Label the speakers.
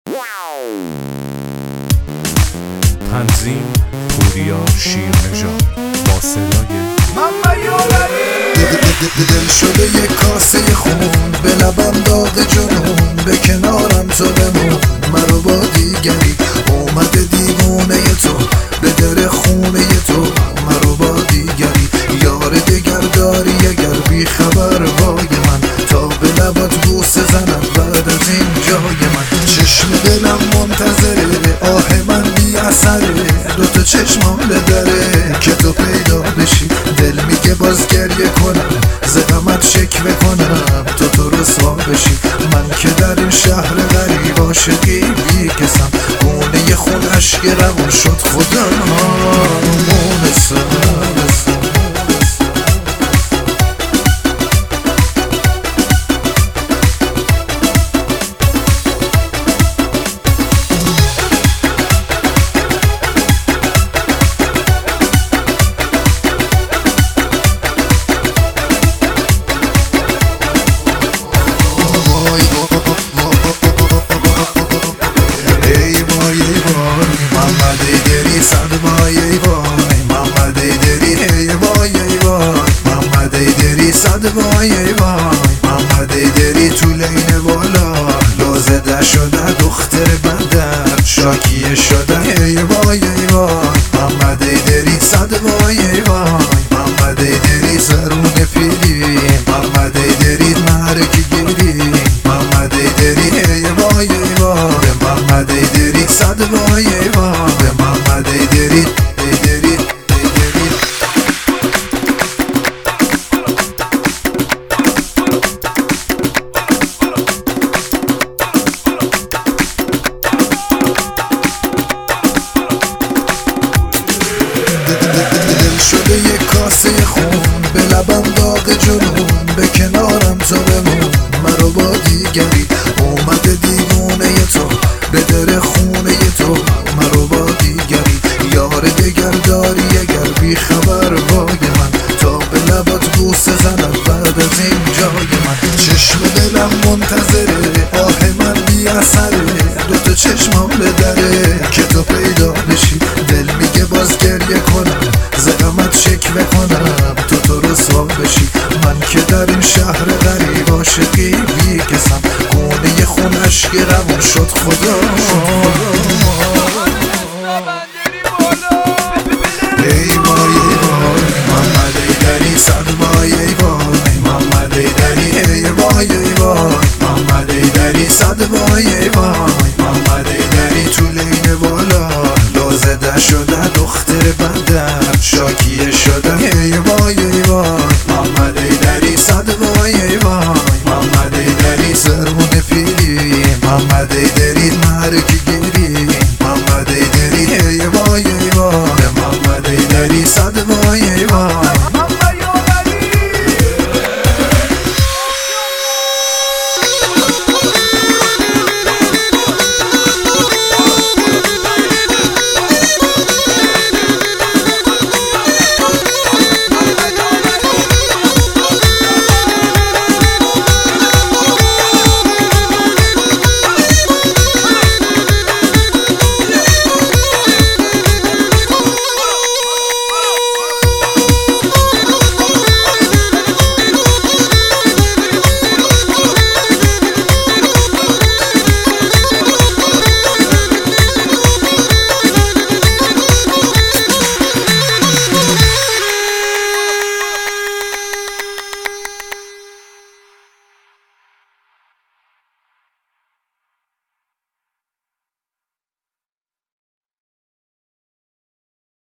Speaker 1: تنظیم پوریا شیرنژاد با صدای
Speaker 2: محمد یارمی.
Speaker 3: دل شده یک کاسه خون، به لبم داغ جنون، به کنارم تو بمون. مرو با دیگری اومده دیوونه تو، به در خونه تو. مرو با دیگری یار دگر داری، اگر بی خبر وای من تا به لبات بوسه زنم بعد از این جای من. چشم دلم منتظره، آه من بی اثره، دوتا چشمام دره که تو پیدا بشی. دل میگه باز گریه کنم، ز غمت شکوه کنم تو رسوا بشی. من که در این شهر غریب عاشقی بی کسم، گونه خون اشک روون شد خدا مونسم. وای وای محمد ایدری تو لین بالا، لازده شده دختر بندر شاکیه شده. ای وای وای محمد ایدری صد وای وای محمد ایدری زرون پیری، محمد ایدری مرکی گیری، محمد ایدری. ای وای وای محمد ایدری صد وای وای محمد ایدری. شده یک کاسه خون، به لبم داغ جنون، به کنارم تو بمون. مرو با دیگری اومده دیوونه تو، به در خونه تو. مرو با دیگری یار دگر داری، اگر بی خبر وای من تا به لبات بوسه زنم بعد از این جای من. چشم دلم منتظره، آه من بی اثره، دوتا چشمام دره که تو پیدا بشی. دل میگه باز گریه کنم، ز غمت شکوه کنم تو رسوا بشی. من که در این شهر غریب عاشقی بی کسم، گونه خون اشک روون شد خدا. ای وای وای محمد ایدری صد وای وای محمد ایدری. ای وای وای محمد ایدری صد وای وای محمد ایدری تو لین بالا، لازده شده دختر بندر شاکیه شده. ای وای وای محمد ایدری صد وای وای محمد ایدری زرمون پیری، محمد ایدری مرکی گیری،